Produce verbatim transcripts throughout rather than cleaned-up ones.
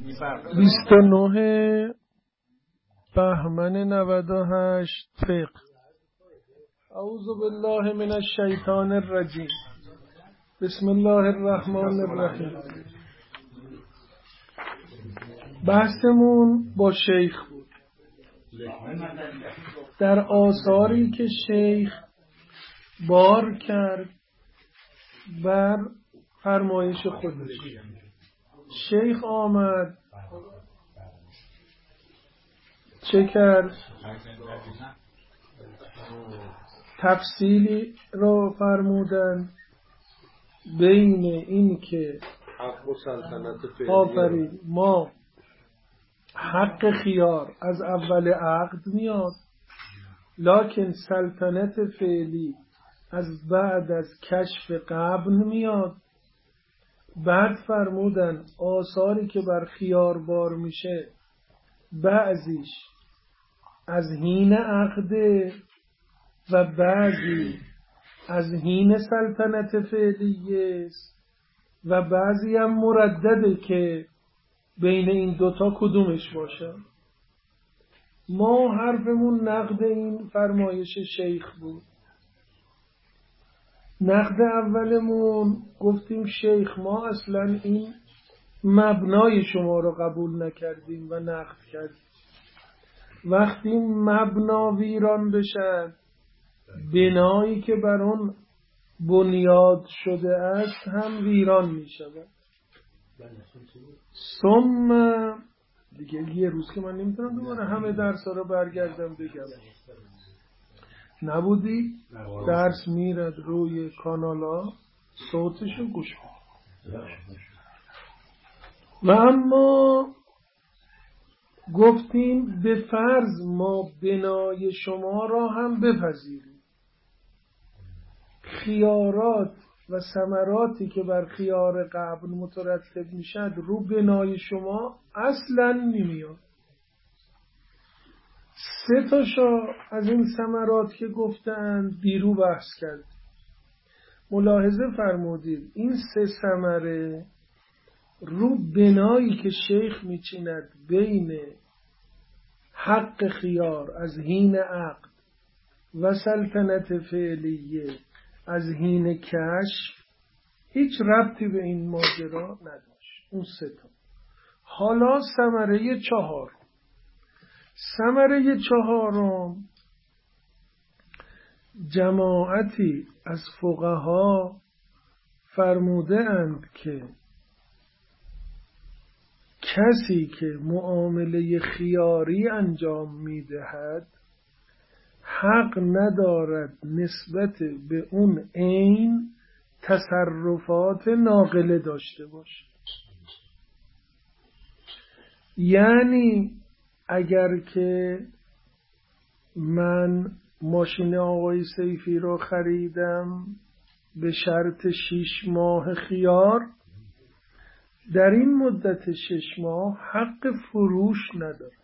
بیست و نه بهمن نود و هشت فقه. اعوذ بالله من الشیطان الرجیم. بسم الله الرحمن الرحیم. بحثمون با شیخ بود در آثاری که شیخ بار کرد بر فرمایش خودش. شیخ آمد چه کرد؟ تفصیلی را فرمودن بین این که آفرین ما حق خیار از اول عقد میاد، لکن سلطنت فعلی از بعد از کشف قبل میاد. بعد فرمودن آثاری که بر خیار بار میشه بعضیش از حین عقده و بعضی از حین سلطنت فعلیه است و بعضی هم مردده که بین این دوتا کدومش باشه. ما حرفمون نقد این فرمایش شیخ بود. نقد اولمون گفتیم شیخ ما اصلا این مبنای شما رو قبول نکردیم و نقد کردیم. وقتی مبنا ویران بشن، بنایی که بر اون بنیاد شده است هم ویران می شود. ثم دیگه یه روز که من نمیتونم دوباره همه درس ها رو برگردم بگم. نبودی؟ درس میرد روی کانالا، صوتشو گوش کن. و اما گفتیم به فرض ما بنای شما را هم بپذیریم، خیارات و ثمراتی که بر خیار قبل مترتب میشد رو بنای شما اصلا نمیاد. سه تاشا از این ثمرات که گفتن دیرو بحث کرد. ملاحظه فرمودید این سه ثمره رو بنایی که شیخ میچیند بین حق خیار از حین عقد و سلطنت فعلیه از حین کشف هیچ ربطی به این ماجرا نداشت. اون سه تا. حالا ثمره چهار. ثمره چهارم جماعتی از فقها فرموده اند که کسی که معامله خیاری انجام میدهد حق ندارد نسبت به اون عین تصرفات ناقله داشته باشه. یعنی اگر که من ماشین آقای سیفی رو خریدم به شرط شش ماه خیار، در این مدت شش ماه حق فروش ندارم.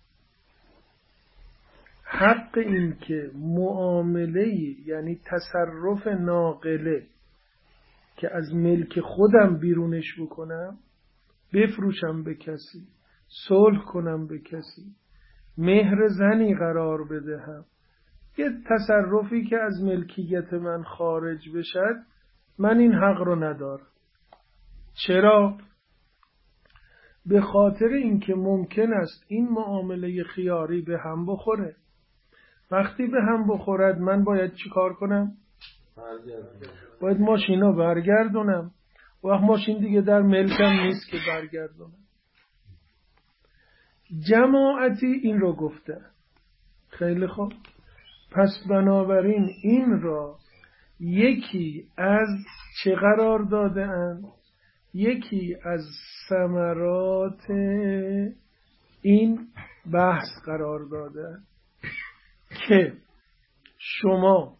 حق این که معامله یعنی تصرف ناقله که از ملک خودم بیرونش بکنم، بفروشم به کسی، صلح کنم به کسی، مهر زنی قرار بدهم، یه تصرفی که از ملکیت من خارج بشد، من این حق رو ندارم. چرا؟ به خاطر اینکه ممکن است این معامله خیاری به هم بخوره. وقتی به هم بخورد من باید چی کار کنم؟ باید ماشینا برگردونم. وقت ماشین دیگه در ملکم نیست که برگردونم. جماعتی این رو گفته. خیلی خوب. پس بنابراین این را یکی از چه قرار داده اند؟ یکی از ثمرات این بحث قرار داده که شما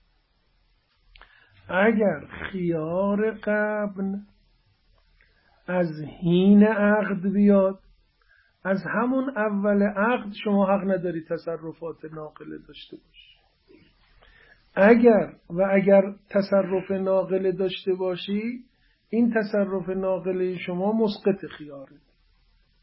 اگر خیار قبل از حین عقد بیاد، از همون اول عقد شما حق نداری تصرفات ناقله داشته باشی. اگر و اگر تصرف ناقله داشته باشی، این تصرف ناقله شما مسقط خیاره.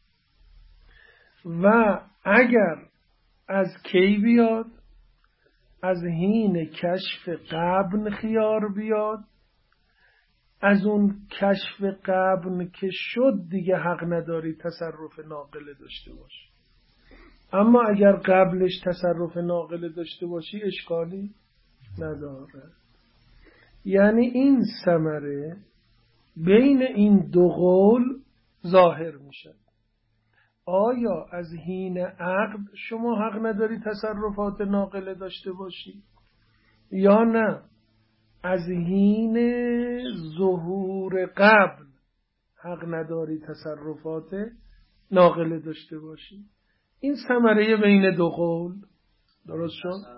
و اگر از کی بیاد؟ از حین کشف غبن خیار بیاد. از اون کشف غبن که شد دیگه حق نداری تصرف ناقله داشته باشی. اما اگر قبلش تصرف ناقله داشته باشی اشکالی نداره. یعنی این ثمره بین این دو قول ظاهر میشه. آیا از حین عقد شما حق نداری تصرفات ناقله داشته باشی یا نه از حین ظهور قبل حق نداری تصرفات ناقله داشته باشی؟ این ثمره بین دو قول. درست شد؟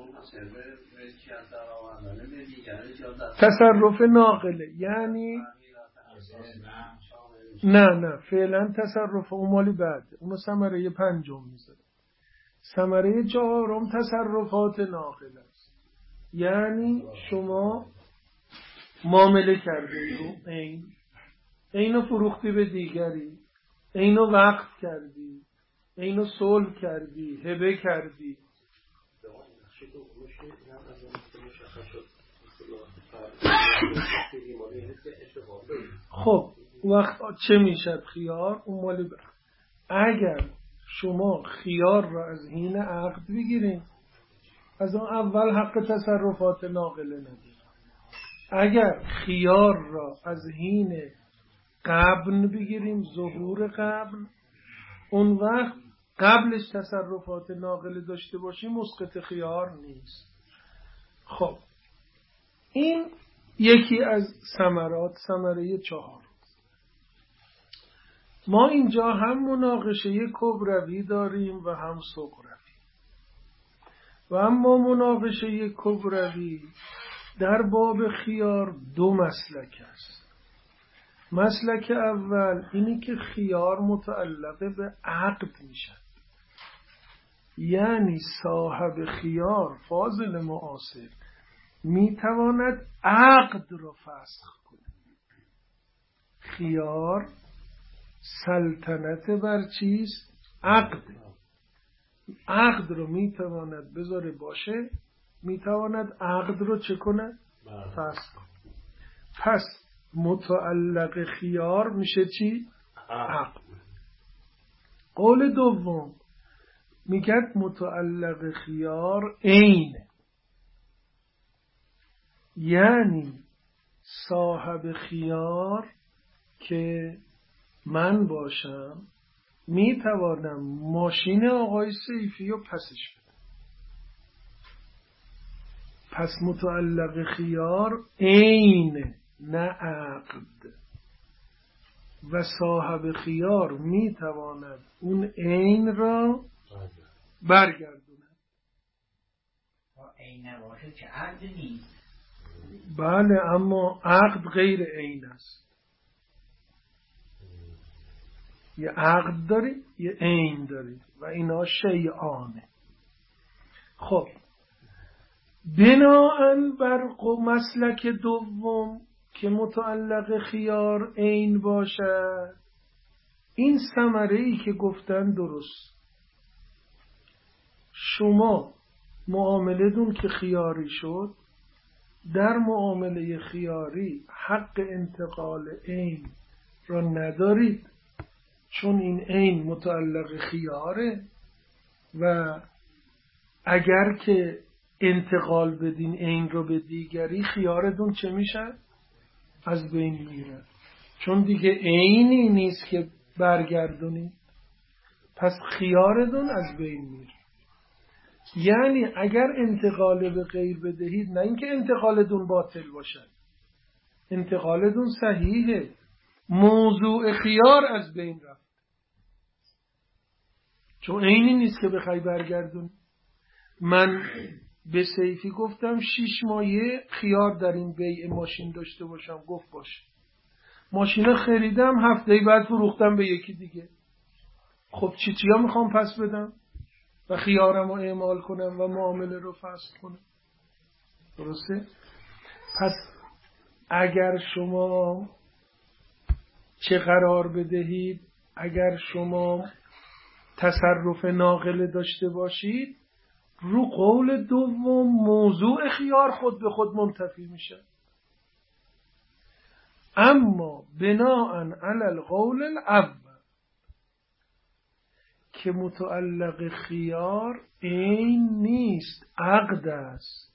تصرف ناقله یعنی نه نه فعلا تصرف اون مالی بعد اونو ثمره پنجم میذاره. ثمره چهارم تصرفات ناقله است. یعنی شما معامله کردی رو این اینو فروختی به دیگری، اینو وقف کردی، اینو صلح کردی، هبه کردی. خب وقت چه میشد خیار؟ اون مالی بعد. اگر شما خیار را از حین عقد بگیرین از اون اول حق تصرفات ناقله ندید. اگر خیار را از حین قبل بگیریم ظهور قبل اون وقت قبلش تصرفات ناقله داشته باشیم مسقط خیار نیست. خب این یکی از ثمرات ثمره چهار. ما اینجا هم مناقشه کبروی داریم و هم صغروی. و اما مناقشه کبروی در باب خیار دو مسلک است. مسلک اول اینی که خیار متعلق به عقد میشه، یعنی صاحب خیار فاضل معاصر میتواند عقد رو فسخ کنه. خیار سلطنت بر چیست؟ عقد. عقد رو میتواند بذاره باشه، میتواند عقد رو چه کنه؟ فسخ کنه. پس متعلق خیار میشه چی؟ عقد. قول دوم میگه متعلق خیار عین، یعنی صاحب خیار که من باشم میتوانم ماشین آقای سیفی رو پسش بدم. پس متعلق خیار عین نه عقد و صاحب خیار میتواند اون عین را برگردونه. عین باشه که عقد نیست. بله اما عقد غیر عین است. یه عقد داری یه عین داری و اینا شیعانه. خب بناءً بر مسلک دوم که متعلق خیار عین باشد این ثمره‌ای که گفتن درست. شما معامله دون که خیاری شد در معامله خیاری حق انتقال عین را ندارید چون این عین متعلق خیاره و اگر که انتقال بدین عین رو به دیگری خیارتون چه میشه؟ از بین میره، چون دیگه عینی نیست که برگردونید. پس خیارتون از بین میره. یعنی اگر انتقال به غیر بدهید نه اینکه انتقالتون باطل باشد، انتقالتون صحیحه، موضوع خیار از بین رفت چون عینی نیست که بخوای برگردون. من به سیفی گفتم شیش مایه خیار در این بیع ماشین داشته باشم، گفت باشه. ماشین خریدم هفته بعد فروختم به یکی دیگه. خب چی چیا میخوام پس بدم و خیارم رو اعمال کنم و معامله رو فسخ کنم؟ درسته؟ پس اگر شما چه قرار بدهید، اگر شما تصرف ناقله داشته باشید، رو قول دوم موضوع خیار خود به خود منتفی میشه. اما بناء علی القول الاول که متعلق خیار این نیست، عقد است.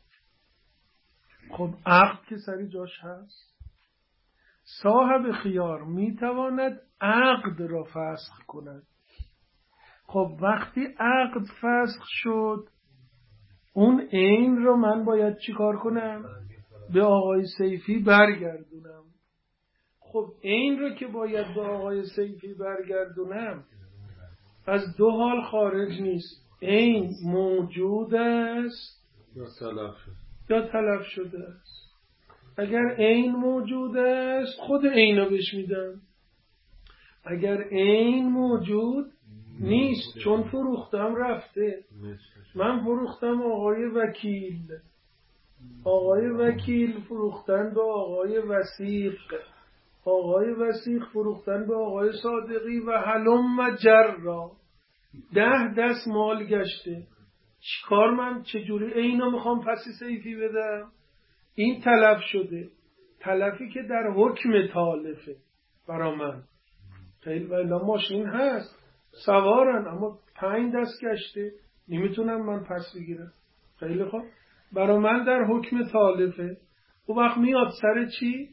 خب عقد که سری جاش هست، صاحب خیار میتواند عقد را فسخ کند. خب وقتی عقد فسخ شد، اون عین رو من باید چی کار کنم؟ به آقای سیفی برگردونم. خب عین رو که باید به آقای سیفی برگردونم، از دو حال خارج نیست. عین موجود است یا تلف شده یا تلف شده است. اگر عین موجود است خود عین رو بهش میدم. اگر عین موجود نیست، چون فروختم رفته، من فروختم آقای وکیل، آقای وکیل فروختن به آقای وثیق، آقای وثیق فروختن به آقای صادقی و هلم جرا، ده دست مال گشته. چیکار من چجوری اینو میخوام پسی سیفی بدم؟ این تلف شده، تلفی که در حکم تالفه برا من. خیلی ولی ماشین هست، سوارن، اما پنج دست گشته، نمیتونم من پس بگیرم. خیلی خوب، برا من در حکم تالفه. او وقت میاد سر چی؟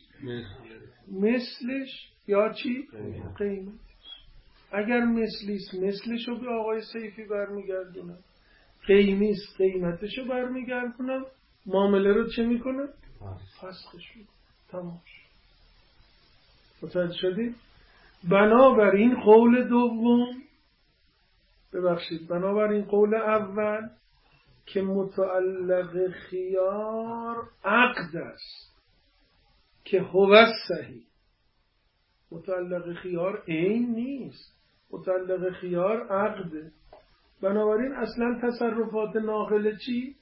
مثلش یا چی؟ قیمت. اگر مثلیست مثلشو به آقای سیفی برمیگردونم، قیمیست قیمتشو برمیگردونم، معامله رو چه میکنم؟ فسخش میکنم. تمام شد. متوجه شدید؟ بنابراین قول دوم، ببخشید بنابراین قول اول که متعلق خیار عقد است که هو صحیح. متعلق خیار عین نیست، متعلق خیار عقده. بنابراین اصلا تصرفات ناقله چی؟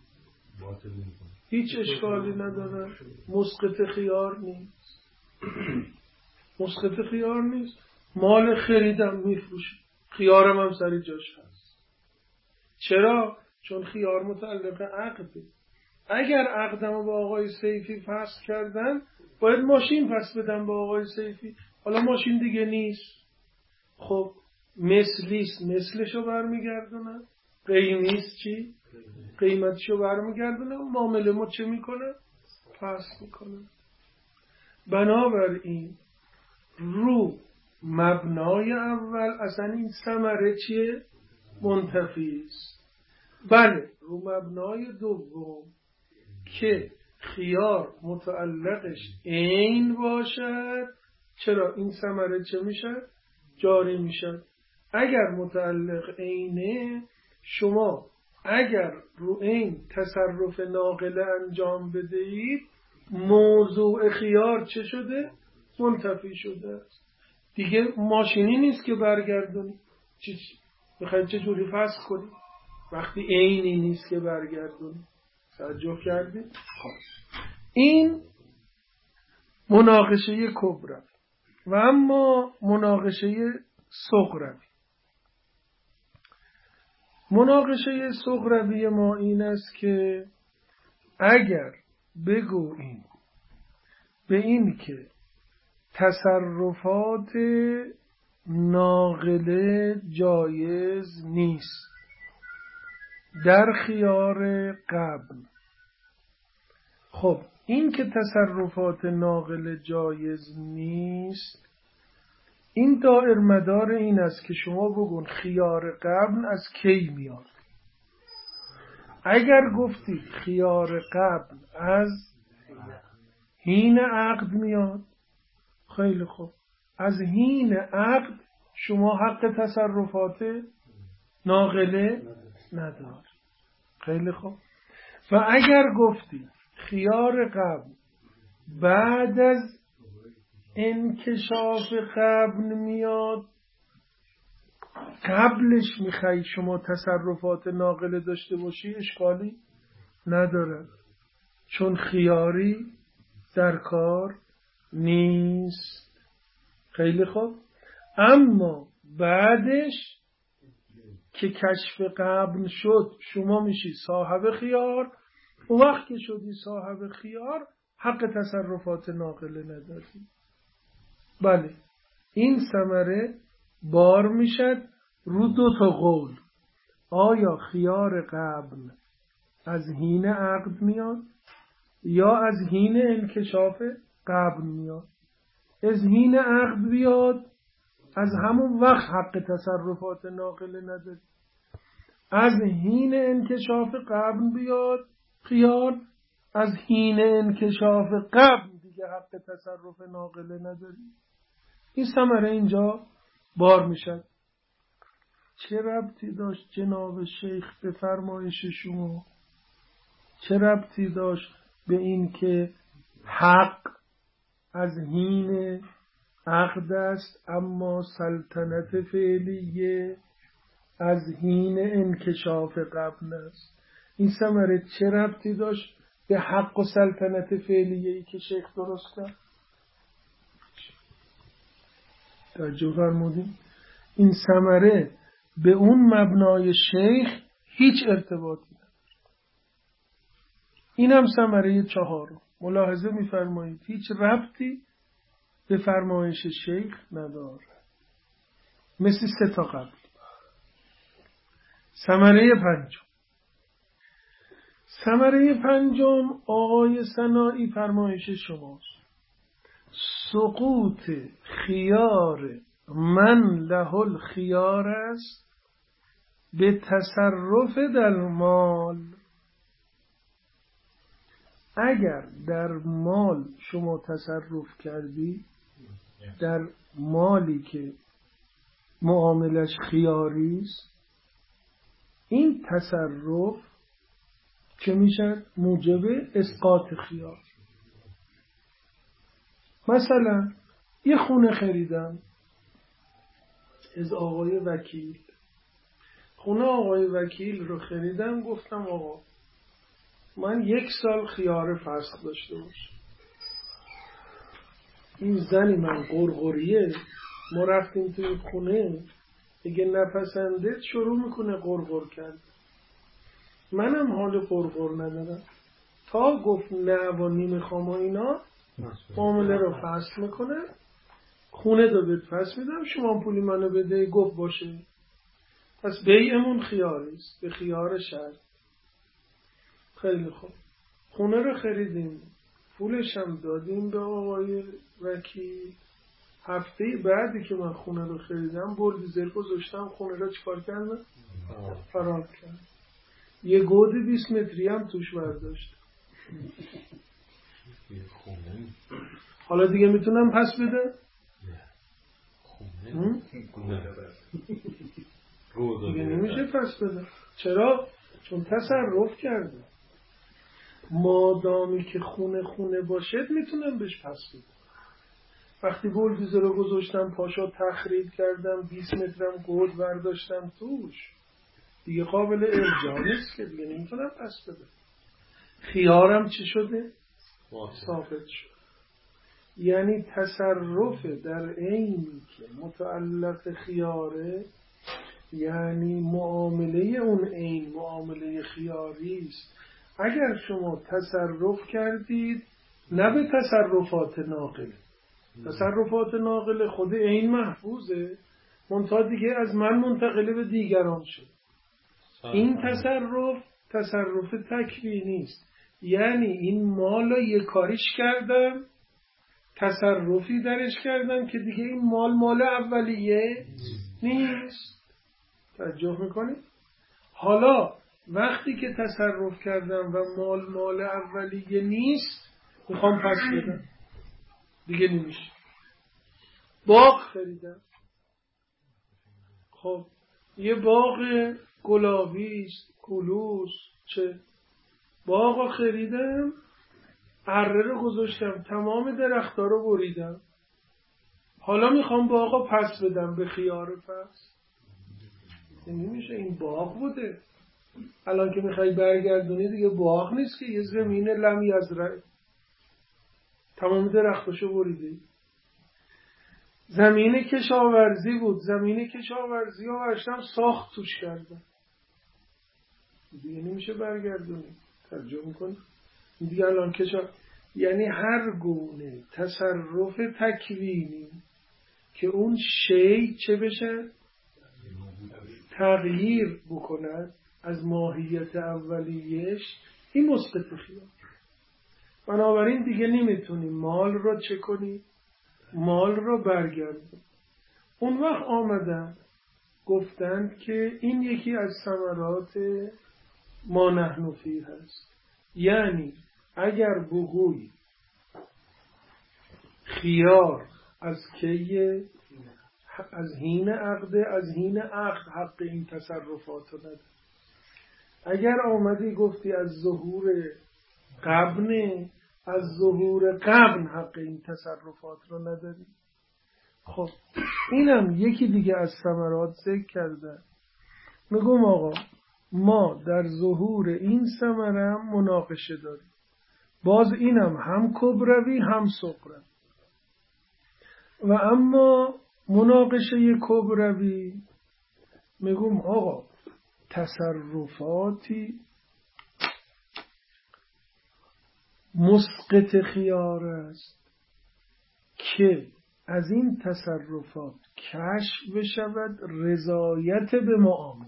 هیچ اشکالی نداره، مسقط خیار نیست. مسقط خیار نیست، مال خریدم میفروشم، خیارم هم سری جاش هست. چرا؟ چون خیار متعلق عقده. اگر عقدمو با آقای سیفی فسخ کردن، باید ماشین پس بدم با آقای سیفی. حالا ماشین دیگه نیست، خب مثلیست مثلشو برمیگردونم، قیمیست چی؟ قیمتشو برمیگردونم، معامله ما چه میکنه؟ فسخ میکنه. بنابراین رو مبنای اول اصلا این ثمره چیه؟ منتفی است. بله رو مبنای دوم که خیار متعلقش عین باشد، چرا این ثمره چه میشه؟ جاری میشه. اگر متعلق عینه، شما اگر رو عین تصرف ناقله انجام بدهید، موضوع خیار چه شده؟ منتفی شده است. دیگه ماشینی نیست که برگردونی. چی میخواید چه جوری فسخ کنی وقتی عینی نیست که برگردونی؟ توجه کردید؟ این مناقشه کبرا. و اما مناقشه صغروی. مناقشه صغروی ما این است که اگر بگوییم به این که تصرفات ناقله جایز نیست در خیار قبل، خب این که تصرفات ناقله جایز نیست، این دائر مدار این است که شما بگون خیار قبل از کی میاد. اگر گفتید خیار قبل از حین عقد میاد، خیلی خوب، از حین عقد شما حق تصرفات ناقله ندار. خیلی خوب. و اگر گفتید خیار قبل بعد از انکشاف قبل میاد، قبلش میخوای شما تصرفات ناقله داشته باشی، اشکالی نداره، چون خیاری در کار نیست. خیلی خوب. اما بعدش که کشف قبل شد شما میشی صاحب خیار، و وقت که شدی صاحب خیار حق تصرفات ناقله نداری. بله این ثمره بار میشد رو دو تا قول. آیا خیار قبل از حین عقد میاد یا از حین انکشاف قبل میاد؟ از حین عقد بیاد از همون وقت حق تصرفات ناقله نداری. از حین انکشاف قبل بیاد خیار، از حین انکشاف قبل دیگه حق تصرف ناقله نداری. این ثمره اینجا بار میشد. چه ربطی داشت جناب شیخ به فرمایش شما؟ چه ربطی داشت به این که حق از حین عقد است اما سلطنت فعلیه از حین انکشاف قبل است؟ این ثمره چه ربطی داشت به حق و سلطنت فعلیه‌ای که شیخ درست کرد؟ توجه فرمودین؟ این ثمره به اون مبنای شیخ هیچ ارتباطی نداره. اینم ثمره چهارم. ملاحظه می‌فرمایید هیچ ربطی به فرمایش شیخ نداره، مثل سه تا قبل. ثمره پنجم. ثمره پنجم آقای ثنایی فرمایش شماست. سقوط خیار من له الخیار است به تصرف در مال. اگر در مال شما تصرف کردی، در مالی که معاملش خیاری است، این تصرف چه میشه؟ موجب اسقاط خیار. مثلا یه خونه خریدم از آقای وکیل. خونه آقای وکیل رو خریدم، گفتم آقا من یک سال خیار فسخ داشته باشم. این زنی من قرقریه، ما رفتیم توی خونه، اگه نپسنده شروع میکنه قرقر کرد. منم حال قرقر ندارم، تا گفت نه و نمیخوام و اینا معامله رو فسخ میکنه، خونه دو بهت پس میدم، شما پولی منو بده. گفت باشه. پس بیعمون خیاریست به خیار شرط. خیلی خوب، خونه رو خریدیم، پولش هم دادیم به آقای وکیل. هفته بعدی که من خونه رو خریدم بولدوزر گذاشتم، خونه رو چکار کردم؟ فرار کردم. یه گود بیست متری هم توش برداشت. حالا دیگه میتونم پس بده؟ دیگه نمیشه پس بده. چرا؟ چون تصرف کرده. مادامی که خونه خونه باشد میتونم بهش پس بده. وقتی بولدوزر رو گذاشتم پاشا تخریب کردم، بیست مترم گود برداشتم توش، دیگه قابل ارجاع نیست که، دیگه نمیتونم پس بده. خیارم چی شده؟ ثابت شد. یعنی تصرف در عینی که متعلق خیاره، یعنی معامله اون عین معامله خیاری است. اگر شما تصرف کردید نه به تصرفات ناقله، تصرفات ناقله خود عین محفوظه، منتها دیگه از من منتقله به دیگران شد. این تصرف تصرف تکوینی است، یعنی این مال رو یک کاریش کردم، تصرفی درش کردم که دیگه این مال مال اولیه نیست. توجه میکنید؟ حالا وقتی که تصرف کردم و مال مال اولیه نیست، میخوام پس بدم، دیگه نمیشه. باغ خریدم، خب یه باغ گلابی است، کلوس، چه باغ خریدم، اره رو گذاشتم، تمام درخت‌ها رو بریدم، حالا میخوام باغ پس بدم به خیار پس. نمیشه، این باغ بوده. الان که میخوای برگردونی دیگه باغ نیست که، یه زمین لم یزرع، تمام درختاشو بریدی. زمین کشاورزی بود، زمین کشاورزی ها ورشتم ساخت توش کردن، دیگه نمیشه برگردونی. ترجمه کن دیگه الان کشا، یعنی هر گونه تصرف تکوینی که اون شی چه بشه؟ تغییر بکند از ماهیت اولیش، این مسقط خیار. بنابراین دیگه نمیتونی مال رو چه کنی؟ مال رو برگردون. اون وقت آمدن گفتند که این یکی از ثمرات ما نحن فیه هست. یعنی اگر بگوی خیار از کیه؟ از حین عقد، از حین عقد حق این تصرفات رو نداری. اگر آمدی گفتی از ظهور قبن، از ظهور قبن حق این تصرفات رو نداری. خب اینم یکی دیگه از ثمرات ذکر کرده. میگم آقا ما در ظهور این ثمره مناقشه داریم، باز اینم هم کبروی هم صغروی. و اما مناقشه کبروی میگم آقا تصرفاتی مسقط خیار است که از این تصرفات کشف بشود رضایت به معامله.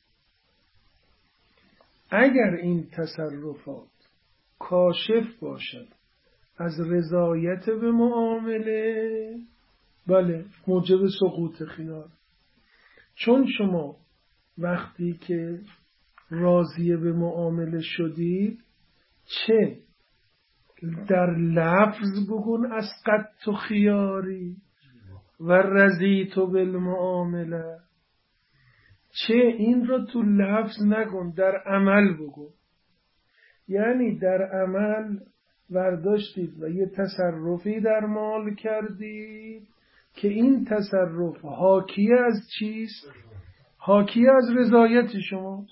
اگر این تصرفات کاشف باشد از رضایت به معامله، بله موجب سقوط خیار. چون شما وقتی که راضی به معامله شدید، چه در لفظ بگون اسقطت خیاری و رضیت بالمعامله، چه این رو تو لفظ نگون، در عمل بگو. یعنی در عمل ورداشتید و یه تصرفی در مال کردید که این تصرف حاکی از چیست؟ حاکی از رضایت شماست.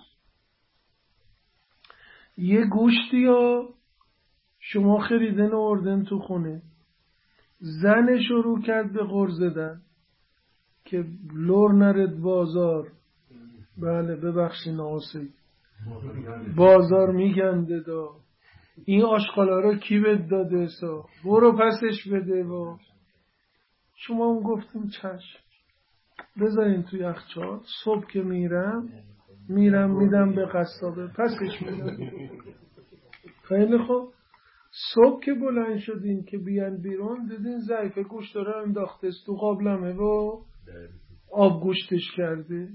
یه گوشتی ها شما خریدن و آوردن تو خونه، زن شروع کرد به غر زدن که لور نرد بازار. بله ببخشین آسی بازار میگنده دا، این آشغالا رو کی بد داده سا، برو پسش بده. و شما هم گفتیم چشم، بذارین توی یخچال، صبح که میرم میرم میدم به قصابه پسش میدم. خیلی خوب، صبح که بلند شدین که بیان بیرون دیدین ضعیف گوشت داره انداخته تو قابلمه و آب گوشتش کرده.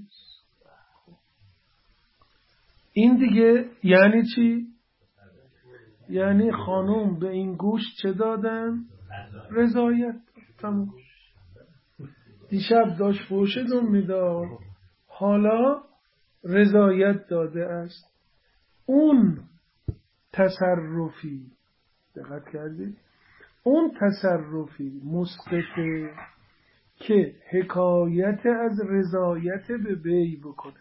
این دیگه یعنی چی؟ یعنی خانوم به این گوشت چه دادن؟ رضایت. تموم. دیشب داشت فوشتون میداد، حالا رضایت داده است. اون تصرفی، دقت کردید؟ اون تصرفی مسقطه که حکایت از رضایت به بی بکنه.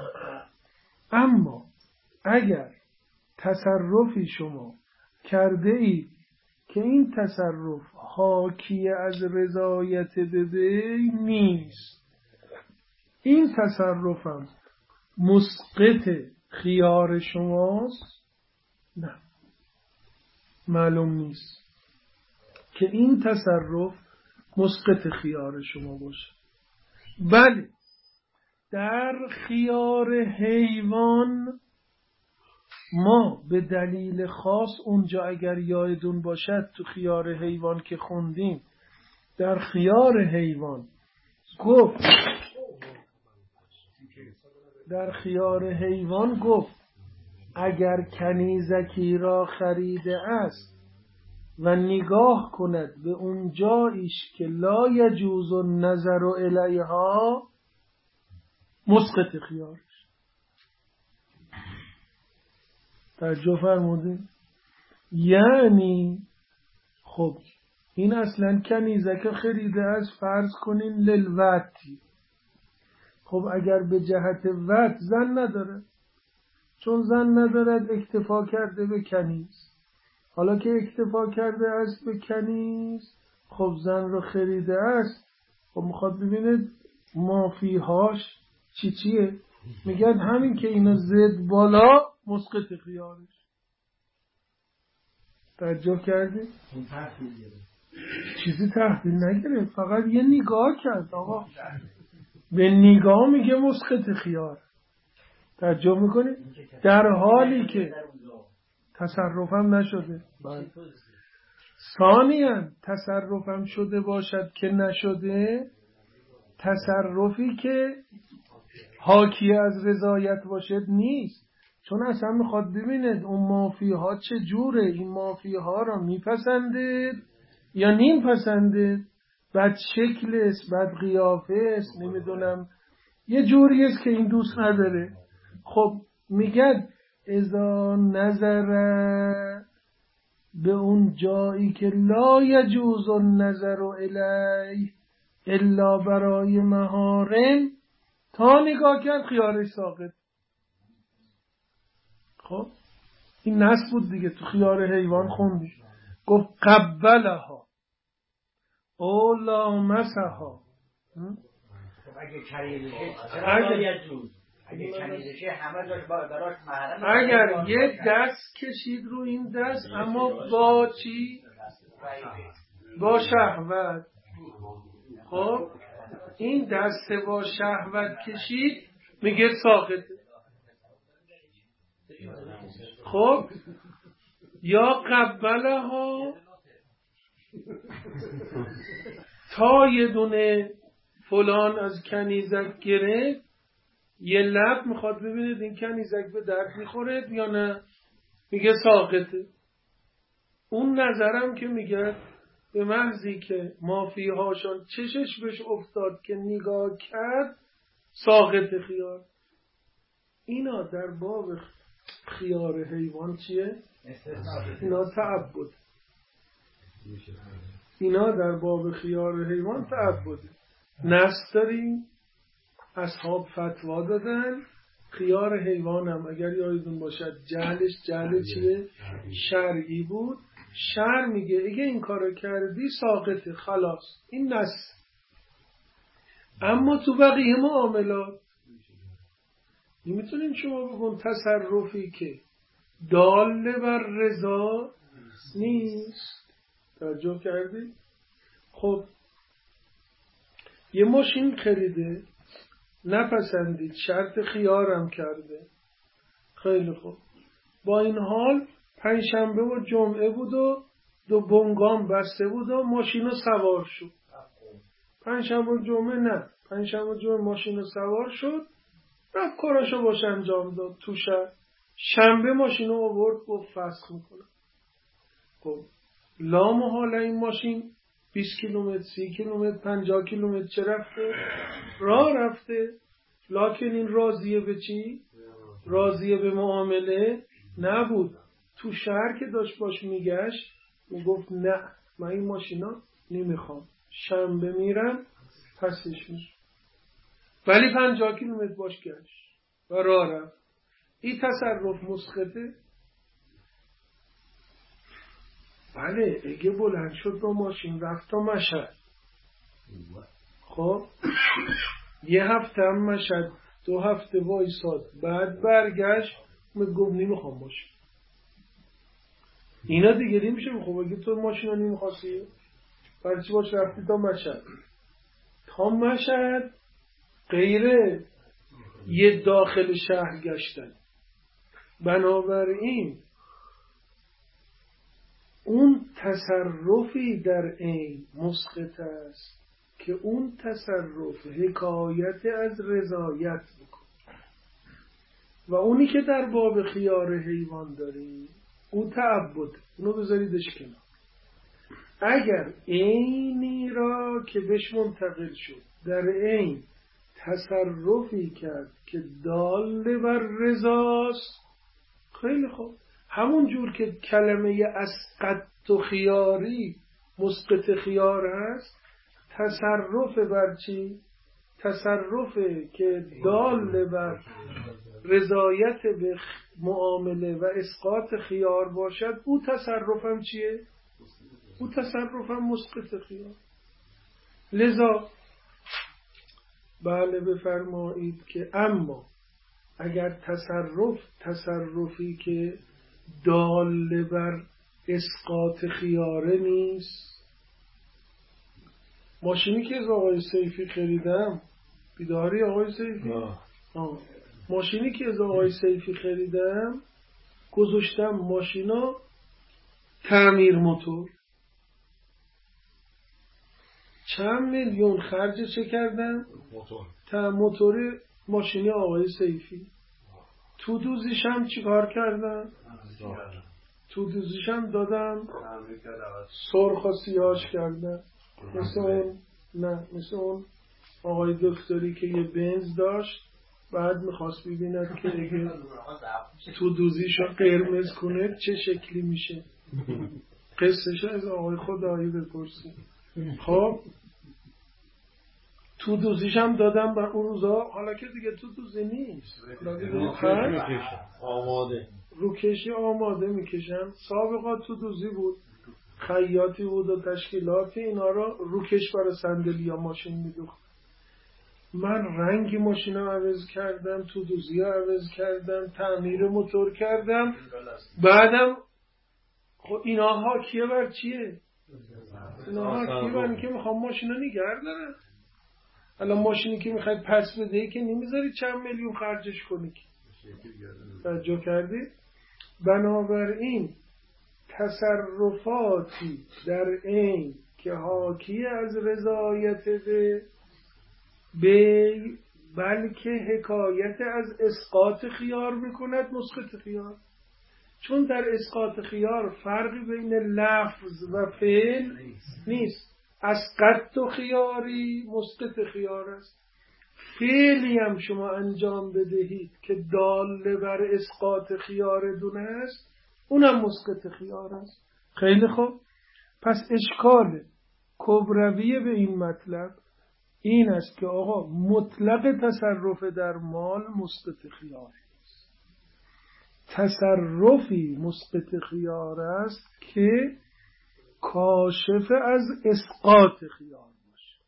اما اگر تصرفی شما کرده اید که این تصرف حاکی از رضایت به بی نیست، این تصرفم مسقط خیار شماست؟ نه، معلوم نیست که این تصرف مسقط خیار شما باشه. بله در خیار حیوان ما به دلیل خاص اونجا اگر یادتون باشد تو خیار حیوان که خوندیم، در خیار حیوان گفت در خیار حیوان گفت اگر کنیزکی را خریده است و نگاه کند به اون جایش که لا یجوز النظر الیها، مسقط خیارش. توجه فرمودین؟ یعنی خب این اصلا کنیزک خریده از فرض کنین للوتی. خب اگر به جهت وط زن نداره، چون زن ندارد اکتفا کرده به کنیز، حالا که اکتفا کرده است به کنیز، خب زن رو خریده است خب میخواد ببینه مافیهاش چی چیه. میگن همین که اینا زد بالا مسقط خیارش. توجه کردی؟ چیزی تحویل نگرفت، فقط یه نگاه کرد. آقا به نگاه میگه مسقط خیار. توجه میکنی؟ در حالی که تصرفم نشده. ثانیاً تصرفم شده باشد که نشده، تصرفی که حاکی از رضایت باشد نیست. چون اصلا میخواد ببیند اون مافیها چه جوره، این مافیها را میپسندید یا نیم پسندید، بد شکل است، بد قیافه است، نمیدونم یه جوری است که این دوست نداره. خب میگه اذا نظر به اون جایی که لا یجوز النظر الیه الا برای محارم، تا نگاه کرد خیارش ساقط. خب این نص بود دیگه، تو خیار حیوان خوندی. گفت قبلها او لامسها. اگه کریزشه چرا یجوز؟ اگه کریزشه همه داشت براش محرم. اگر یک دست کشید رو این دست اما با چی؟ با شهوت. خب این دست با شهوت کشید میگه ساقطه. خب یا قبلها تا یه دونه فلان از کنیزک گرفت، یه لب میخواد ببینید این کنیزک به درد میخوره یا نه، میگه ساقطه. اون نظرم که میگه به محضی که مافیهاشون چشش بهش افتاد که نگاه کرد ساقط خیار. اینا در باب خیار حیوان چیه؟ اینا تعبد. اینا در باب خیار حیوان تعبد. نص داریم، اصحاب فتوا دادن. خیار حیوان هم اگر یادتون باشد جهلش جهل چیه؟ شرعی بود. شرع میگه اگه این کارو کردی ساقطه، خلاص، این نص. اما تو بقیه معاملات نمیتونیم شما بگون تصرفی که دال بر رضا نیست. توجه کردی؟ خب یه ماشین خریده، نپسندید، شرط خیارم کرده، خیلی خوب. با این حال پنجشنبه و جمعه بود و دو بنگام بسته بود و ماشین سوار شد. پنجشنبه و جمعه نه، پنجشنبه و جمعه ماشین سوار شد، رفت کاراشو باش انجام داد تو شهر. شنبه ماشین رو آورد گفت فسخ میکنم. خب لا محاله این ماشین بیست کیلومتر، سی کیلومتر، پنجاه کیلومتر چه رفته؟ راه رفته. لکن این راضیه به چی؟ راضیه به معامله نبود. تو شهر که داشت باش میگشت میگفت نه من این ماشینا نمیخوام، شنبه میرم پسش میشه. ولی پنجاه کیلومتر باش گشت و راه رفت. این تصرف مسقطه. بله اگه بلند شد با ماشین رفت تا مشهد، خب یه هفته هم مشهد، دو هفته وایساد، بعد برگشت میگفت نمیخوام ماشین. اینا دیگه نمیشه. خب اگه تو ماشین رو نمیخواستی برای چی باش رفتی تا مشهد؟ تا مشهد غیره یه داخل شهر گشتن. بنابراین اون تصرفی در عین مسقط است که اون تصرف حکایت از رضایت بکنه. و اونی که در باب خیار حیوان داریم اون تعبد، اونو بذاریدش کنار. اگر عینی را که بهش منتقل شد در عین تصرفی کرد که دال بر رضاست، خیلی خوب. همون جور که کلمه اسقط و خیاری مسقط خیار هست، تصرف بر چی؟ تصرف که دال بر رضایت به معامله و اسقاط خیار باشد، او تصرفم چیه؟ او تصرفم مسقط خیار. لذا بله بفرمایید که اما اگر تصرف تصرفی که دال بر اسقاط خیاره نیست. ماشینی که از آقای سیفی خریدم، بیداری آقای سیفی؟ آه. ماشینی که از آقای سیفی خریدم گذاشتم ماشینا تعمیر موتور، چند میلیون خرج چه کردم؟ موتور تا موتور ماشینی آقای سیفی. تو دوزیشم چی کار کردم؟ تو دوزیشم دادم سرخ و سیاهش کردم، مثل اون نه مثل اون آقای دکتری که یه بنز داشت بعد میخواست ببیند که اگه تو دوزیشو قرمز کنه چه شکلی میشه. قصهش از آقای خدایی بپرسید. خب تو دوزیشم دادم بر اون روزا، حالا که دیگه تو دوزی نیست، آماده روکشی آماده میکشن. سابقا تو دوزی بود، خیاطی بود و تشکیلاتی، اینا رو روکش برای صندلی یا ماشین میدوخت. من رنگ ماشین رو عوض کردم، تو دوزی رو عوض کردم، تعمیر موتور کردم. بعدم خب اینا حاکیه بر چیه؟ اینا حاکیه بر این که میخوام ماشین رو نگه دارم. الان ماشینی که میخوای پس بده که نمیذاری چند میلیون خرجش کنی که. توجه کردی؟ بنابراین تصرفاتی در این که حاکی از رضایت به بی بلکه حکایت از اسقاط خیار میکند مسقط خیار. چون در اسقاط خیار فرقی بین لفظ و فعل نیست. اسقط و خیاری مسقط خیار است. فعلی هم شما انجام بدهید که دال بر اسقاط خیار دونه است، اونم مسقط خیار است. خیلی خوب. پس اشکال کبروی به این مطلب این است که آقا مطلق تصرف در مال مسقط خیار است. تصرفی مسقط خیار است که کاشف از اسقاط خیار باشه.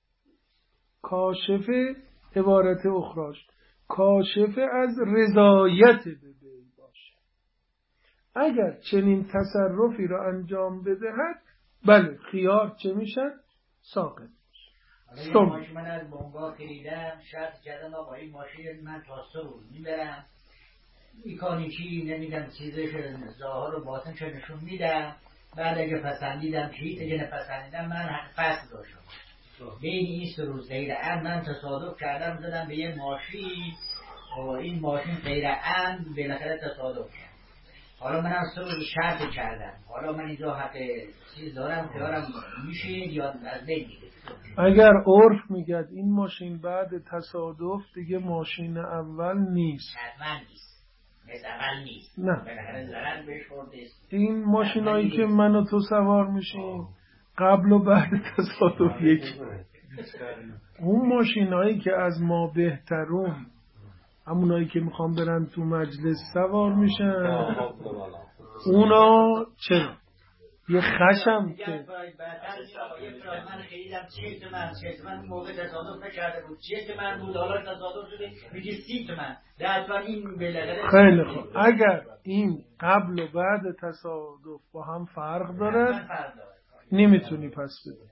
کاشف عبارت اخراش کاشف از رضایت به بی باشه. اگر چنین تصرفی را انجام بدهد بله خیار چه میشن؟ ساقط میشه. حالا ماشین من از بونگا خریدم، شرط کردم آقا این ماشین من تا سه روز میبرم میکانیکی نمیدم چیزش ظاهر و باطنش نشون میدم، بعد اگه پسندیدم چیز اگه نپسندیدم من حق فصل داشتم. بین این سه روز غیر عمد من تصادف کردم زدم به یه ماشین و این ماشین غیر عمد بالاخره تصادف کرد. حالا من از سه روز شرط کردم، حالا من اینجا حق چیز دارم خیارم میشه یا از بین دیگه. اگر عرف میگد این ماشین بعد تصادف دیگه ماشین اول نیست، حتما نیست، مثل اول نیست، نه بالاخره ضرر بهش خورده. این ماشینایی که من و تو سوار میشیم قبل و بعد تصادف یکی. اون ماشینایی که از ما بهترون، همونایی که میخوام برن تو مجلس سوار میشن، اونا چرا یه خشم که من خیلیدم چه تومن چه تومن موقع تصادف نکرده بود، چه تومن بود حالا تصادف شده میگه سی تومن در این بلغه. خیلی خوب. اگر این قبل و بعد تصادف با هم فرق داره نمیتونی پس بده.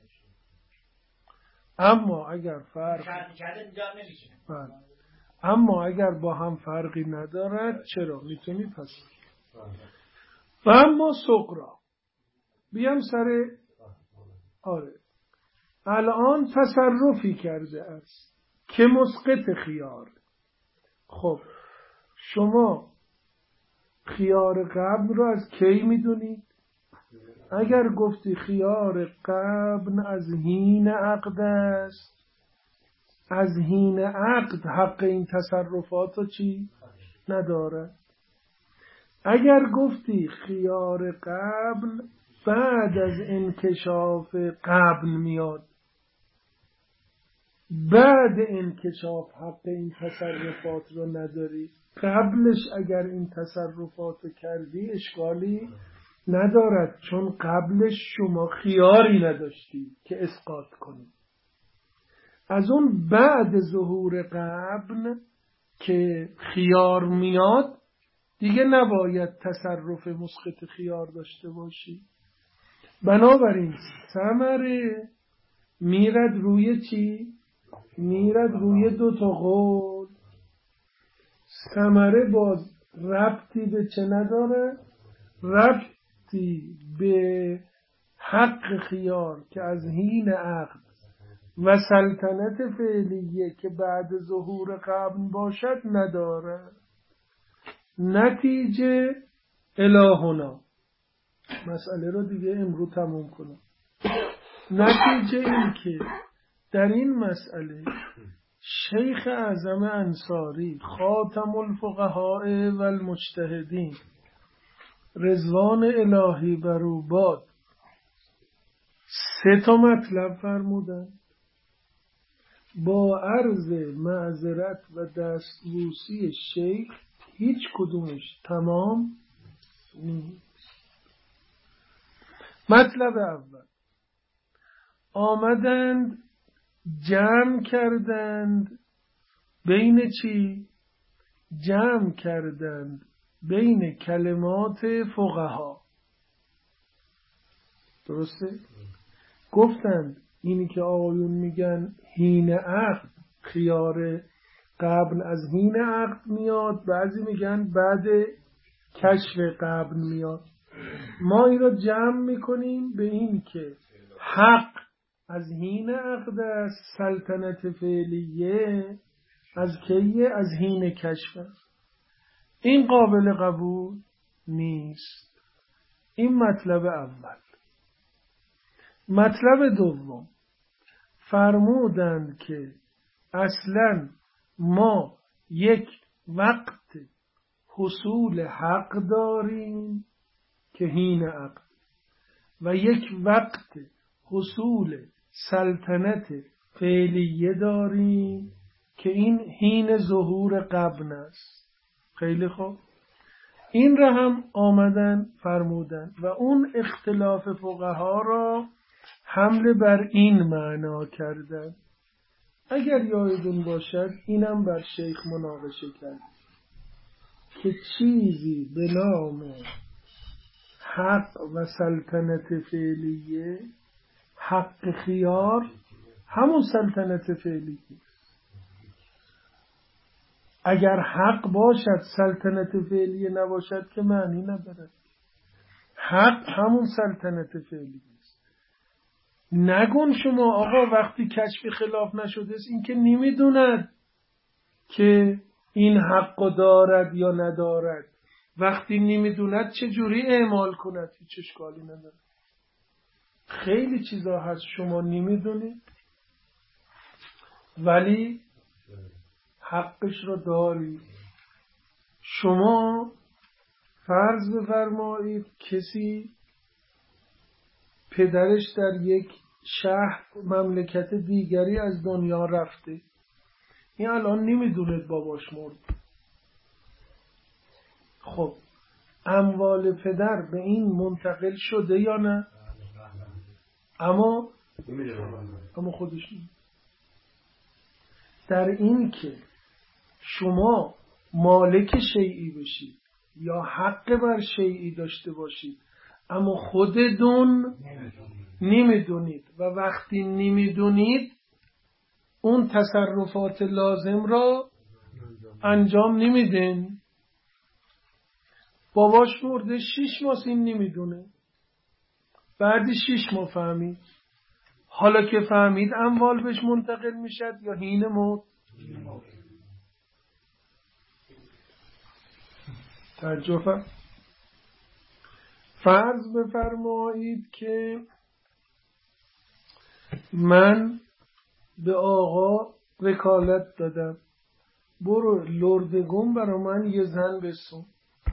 اما اگر فرق بله. اما اگر با هم فرقی ندارد چرا میتونی پس بده. و اما سقرا بیام سر آره الان تصرفی کرده است که مسقط خیار. خب شما خیار قبل رو از کی میدونید؟ اگر گفتی خیار قبل از حین عقد است، از حین عقد حق این تصرفات رو چی؟ نداره. اگر گفتی خیار قبل بعد از انکشاف قبل میاد، بعد انکشاف حق این تصرفات رو نداری، قبلش اگر این تصرفات رو کردی اشکالی ندارد، چون قبلش شما خیاری نداشتی که اسقاط کنی. از اون بعد ظهور قبل که خیار میاد دیگه نباید تصرف مسقط خیار داشته باشی. بنابراین ثمره میرد روی چی؟ میرد روی دو تا قول. ثمره باز ربطی به چه نداره؟ ربطی به حق خیار که از حین عقد و سلطنت فعلیه که بعد ظهور قبل باشد نداره. نتیجه الهنا، مسئله رو دیگه امروز تموم کنم. نتیجه این که در این مسئله شیخ اعظم انصاری خاتم الفقهاء و المجتهدین رضوان الهی بر او باد سه تا مطلب فرمودن. با عرض معذرت و دستبوسی شیخ هیچ کدومش تمام نیست. مطلب اول، آمدند جمع کردند بین چی؟ جمع کردند بین کلمات فقها. درسته؟ گفتند اینی که آقایون میگن حین عقد، خیار قبل از حین عقد میاد، بعضی میگن بعد کشف قبل میاد. ما این رو جمع میکنیم به این که حق از حین عقد است، سلطنت فعلیه از کیه؟ از حین کشف است. این قابل قبول نیست. این مطلب اول. مطلب دوم، فرمودند که اصلا ما یک وقت حصول حق داریم که حین عقد و یک وقت حصول سلطنت فعلیه داریم که این حین ظهور قبل است. خیلی خوب، این را هم آمدن فرمودن و اون اختلاف فقها را حمله بر این معنا کردن. اگر یادتون باشد اینم بر شیخ مناقشه کرد که چیزی به نام حق و سلطنت فعلیه، حق خیار همون سلطنت فعلیه. اگر حق باشد سلطنت فعلیه نباشد که معنی ندارد. حق همون سلطنت فعلیه است. نگون شما آقا وقتی کشف خلاف نشده است این که نمیدوند که این حق دارد یا ندارد. وقتی نمیدوند چجوری اعمال کند؟ هیچ اشکالی نداره. خیلی چیزا هست شما نمیدونید ولی حقش رو داری. شما فرض بفرمایید کسی پدرش در یک شهر مملکت دیگری از دنیا رفته، این الان نمیدونه باباش مرد. خب اموال پدر به این منتقل شده یا نه؟ اما اما خودش نمید. در این که شما مالک شیئی بشید یا حق بر شیئی داشته باشید اما خودتون نمیدونید و وقتی نمیدونید اون تصرفات لازم را انجام نمیدین. باباش مرده شیش ماه این نمیدونه، بعدی شیش ماه فهمید. حالا که فهمید اموال بهش منتقل میشد یا حین موت؟ تعجب. فرض بفرمایید که من به آقا وکالت دادم برو لردگون برا من یه زن بسون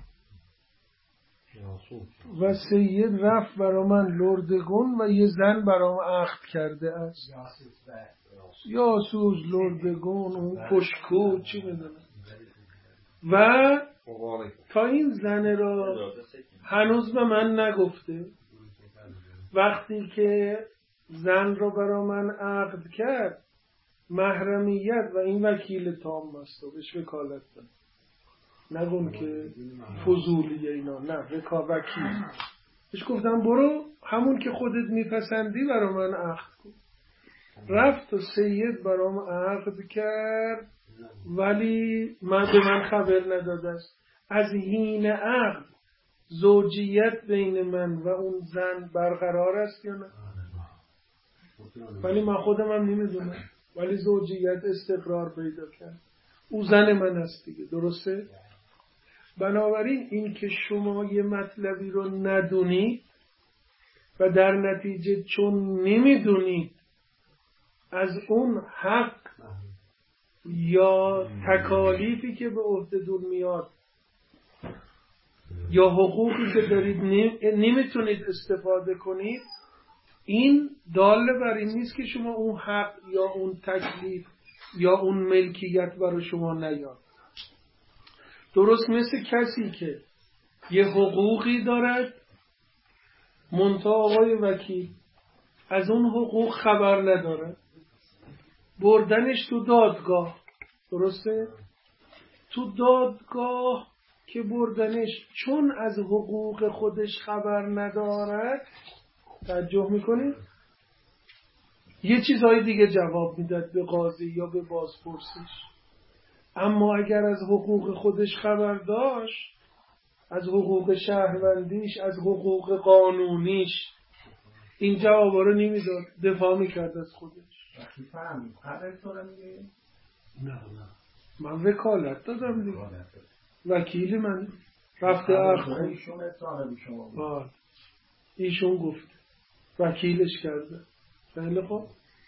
و سید رفت برا من لردگون و یه زن برام عقد کرده است. یاسوس لردگون اون کشکو چی میدونم و تا این زن را هنوز به من نگفته. وقتی که زن را برا من عقد کرد محرمیت و این وکیل تام است و بهش وکالت داد. نگون که فضولیه اینا، نه وکا وکیل. بهش گفتم برو همون که خودت میپسندی برا من عقد کن. رفت و سید برام عقد کرد، ولی من به من خبر نداده است. از حین عقد زوجیت بین من و اون زن برقرار است یا نه؟ ولی من خودم هم نمیدونم، ولی زوجیت استقرار پیدا کرد. او زن من است دیگه، درسته؟ بنابراین این که شما یه مطلبی رو ندونید و در نتیجه چون نمیدونید از اون حق یا تکالیفی که به عهده‌تون میاد یا حقوقی که دارید نمیتونید استفاده کنید، این داله بر این نیست که شما اون حق یا اون تکلیف یا اون ملکیت برای شما نیاد. درست مثل کسی که یه حقوقی دارد منتها آقای وکیل از اون حقوق خبر نداره، بردنش تو دادگاه، درسته؟ تو دادگاه که بردنش چون از حقوق خودش خبر ندارد، توجه میکنید؟ یه چیزهای دیگه جواب میداد به قاضی یا به بازپرسش. اما اگر از حقوق خودش خبر داشت، از حقوق شهروندیش، از حقوق قانونیش، این جوابا رو نمیداد، دفاع میکرد از خودش. نه نه من وکالت دادم دیگه، وکیل من رفته عقد شما ایشون گفت وکیلش کرده. خیلی خوب.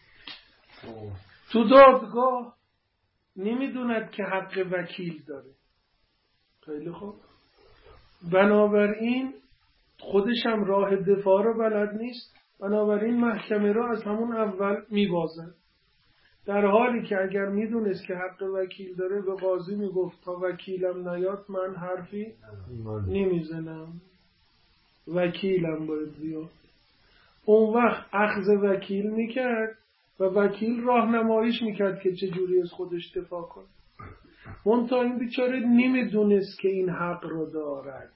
تو دادگاه نمیدوند که حق وکیل داره. خیلی خوب. بنابراین خودش هم راه دفاع رو بلد نیست، بنابراین محکمه رو از همون اول میبازن. در حالی که اگر میدونست که حق وکیل داره به قاضی میگفت تا وکیلم نیاد من حرفی نمیزنم، وکیلم باید بیاد. اون وقت اخذ وکیل میکرد و وکیل راهنماییش میکرد که چجوری از خودش دفاع کنه. منتها این بیچاره نمیدونست که این حق رو دارد.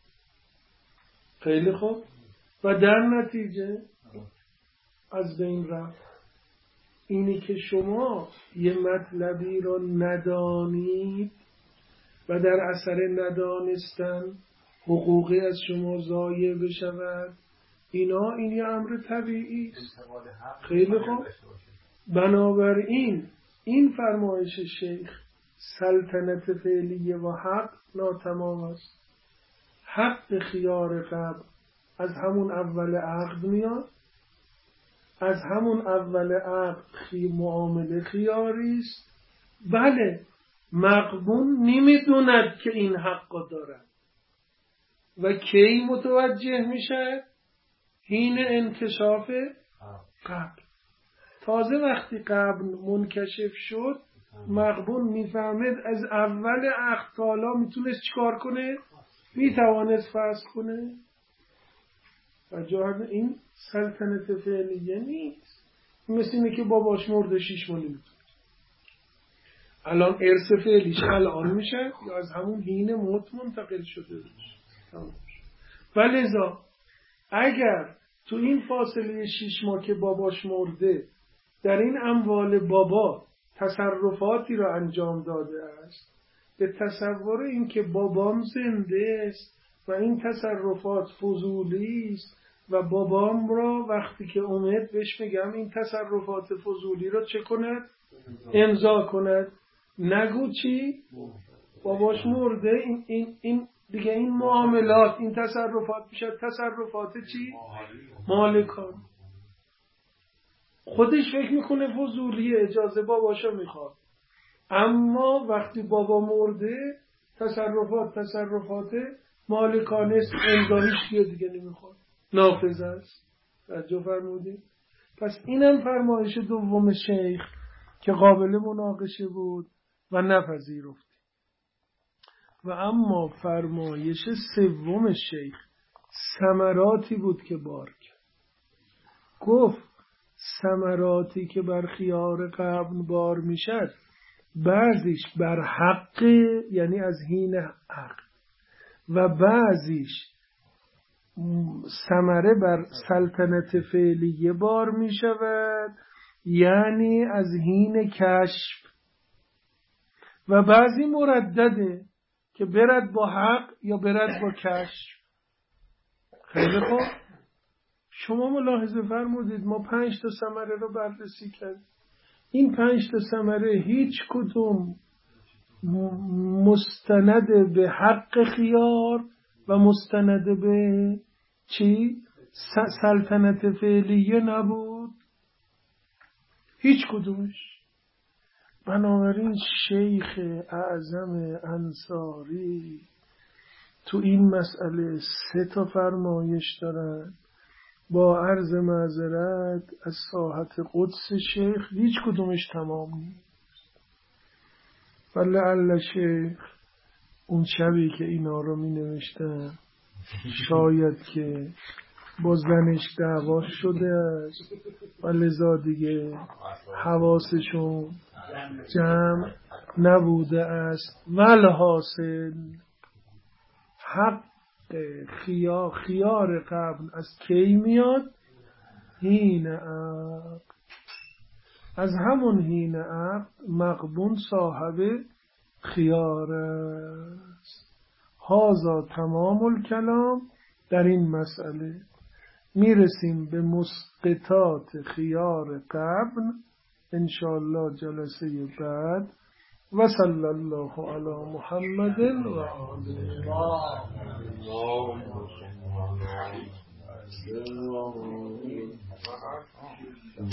خیلی خوب. و در نتیجه از بین رفت. اینی که شما یه مطلبی رو ندانید و در اثر ندانستن حقوقی از شما ضایع بشود، اینا این یه امر طبیعی است. خیلی خوب. بنابراین این فرمایش شیخ سلطنت فعلیه و حق ناتمام است. حق خیار قبل از همون اول عقد میاد، از همون اول عقد خی معامله خیاری است. بله مغبون نمیدوند که این حق دارد و کی متوجه میشه؟ حین انکشاف قبل. تازه وقتی قبل منکشف شد مغبون میفهمد از اول عقد تا حالا میتونست چیکار کنه؟ میتوانست فسخ کنه. و جهان این سلطنت فعلیه نیست. مثل اینه که باباش مرده شیش ماه نمیتونه. الان ارث فعلیش الان میشه یا از همون حین موت منتقل شده میشه. ولذا اگر تو این فاصله شیش ماه که باباش مرده در این اموال بابا تصرفاتی را انجام داده است، به تصور این که بابام زنده است و این تصرفات فضولی است و بابام را وقتی که اومد بهش میگم این تصرفات فضولی را چه کند؟ امضا کند. نگو چی؟ باباش مرده، این, این, این دیگه این معاملات، این تصرفات میشه تصرفات چی؟ مالکان. خودش فکر میکنه فضولی، اجازه باباشو میخواد، اما وقتی بابا مرده تصرفات تصرفات مالکانه است، امضا هیچ دیگه نمیخواد، نافذ است. توجه فرمودید؟ پس اینم فرمایش دوم شیخ که قابل مناقشه بود و نپذیرفت. و اما فرمایش سوم شیخ ثمراتی بود که بار کرد. گفت ثمراتی که بر خیار قبل بار میشد بعضیش بر حق، یعنی از حین حق، و بعضیش ثمره بر سلطنت فعلیه بار می شود، یعنی از حین کشف، و بعضی مردده که برد با حق یا برد با کشف. خیلی خوب، شما ملاحظه فرمودید ما پنج تا ثمره رو بررسی کردیم. این پنج تا ثمره هیچ کدوم مستند به حق خیار و مستند به چی؟ سلطنت فعلیه نبود، هیچ کدومش. بنابراین شیخ اعظم انصاری تو این مسئله سه تا فرمایش دارن. با عرض معذرت از ساحت قدس شیخ هیچ کدومش تمام نیست. ولعل شیخ اون شبی که اینا رو می نوشتن شاید که با زنش دعوا شده است و لذا دیگه حواسشون جمع نبوده است. والحاصل حق خیار, خیار قبل از کی میاد؟ حین عقد. از همون حین عقد مغبون صاحب خیار است. هازا تمام الکلام در این مسئله. میرسیم به مسقطات خیار قبل انشاءالله جلسه بعد. و صلی الله علی محمد و آله.